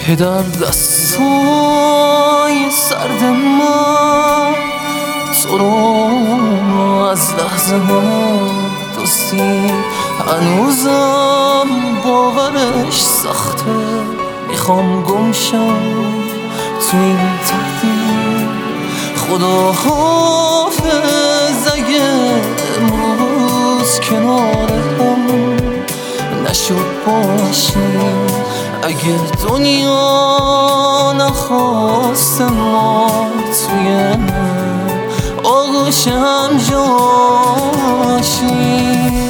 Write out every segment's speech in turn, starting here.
که در دستای سرد من تو رو از لحظه ها دوستی هنوزم باورش سخته. میخوام گم شم تو این تقدیر. خدا حافظ اگه امروز کنار هم نشد باشیم، اگه دنیا نخواست ما توی آغوش هم جاشیم.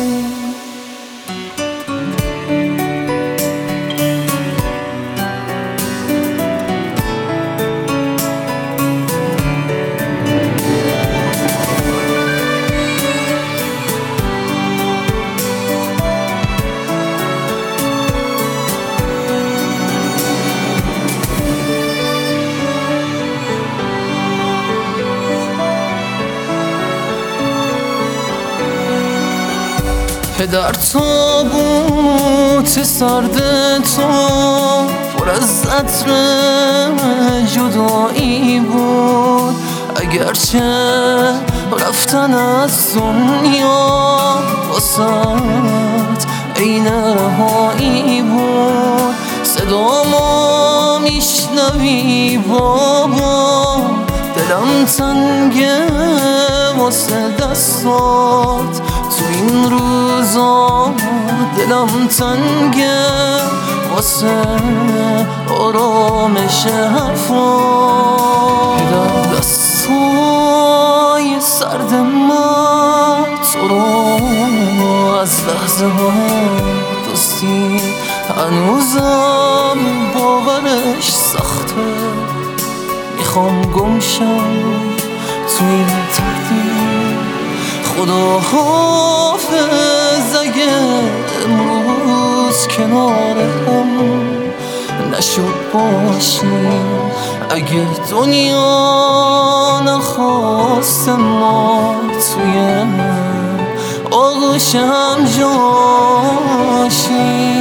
که در تابوت سرد تو پر از عطر جدایی بود. اگرچه رفتن از دنیا واسط عین رهایی بود. صدامو میشنوی بابا، دلم تنگه واسه دستات تو این روزا. دلم تنگه واسه آرامش حرفات. در دستای سرد من تو رو از لحظه ها دوستی هنوزم باورش سخته. میخوام گم شم تو این تقدیر. خدا حافظ اگه امروز کنار هم نشد باشیم، اگه دنیا نخواست ما توی آغوش هم جاشیم.